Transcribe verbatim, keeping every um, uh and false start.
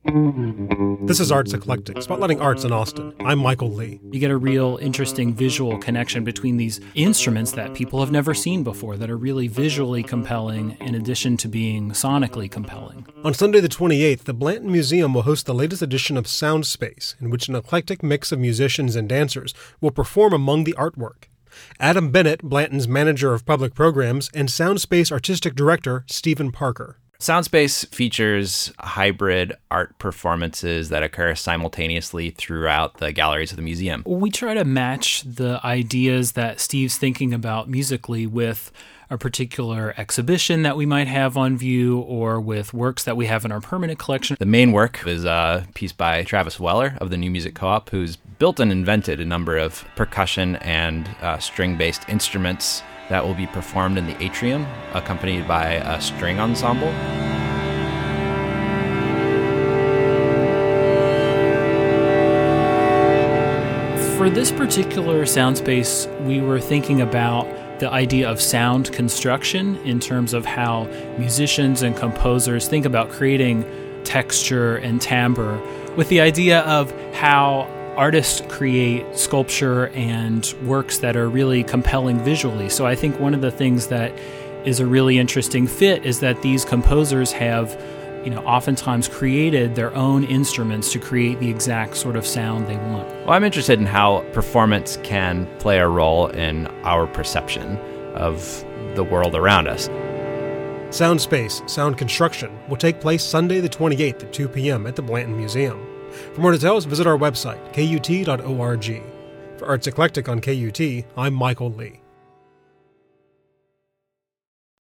This is Arts Eclectic, spotlighting arts in Austin. I'm Michael Lee. You get a real interesting visual connection between these instruments that people have never seen before, that are really visually compelling in addition to being sonically compelling. On Sunday the twenty-eighth, the Blanton Museum will host the latest edition of Sound Space, in which an eclectic mix of musicians and dancers will perform among the artwork. Adam Bennett, Blanton's manager of public programs, and Sound Space artistic director Stephen Parker. Soundspace features hybrid art performances that occur simultaneously throughout the galleries of the museum. We try to match the ideas that Steve's thinking about musically with a particular exhibition that we might have on view or with works that we have in our permanent collection. The main work is a piece by Travis Weller of the New Music Co-op, who's built and invented a number of percussion and uh, string-based instruments that will be performed in the atrium, accompanied by a string ensemble. For this particular sound space, we were thinking about the idea of sound construction in terms of how musicians and composers think about creating texture and timbre, with the idea of how artists create sculpture and works that are really compelling visually. So I think one of the things that is a really interesting fit is that these composers have, you know, oftentimes created their own instruments to create the exact sort of sound they want. Well, I'm interested in how performance can play a role in our perception of the world around us. Sound Space, Sound Construction will take place Sunday the twenty-eighth at two p.m. at the Blanton Museum. For more details, visit our website, K U T dot org. For Arts Eclectic on K U T, I'm Michael Lee.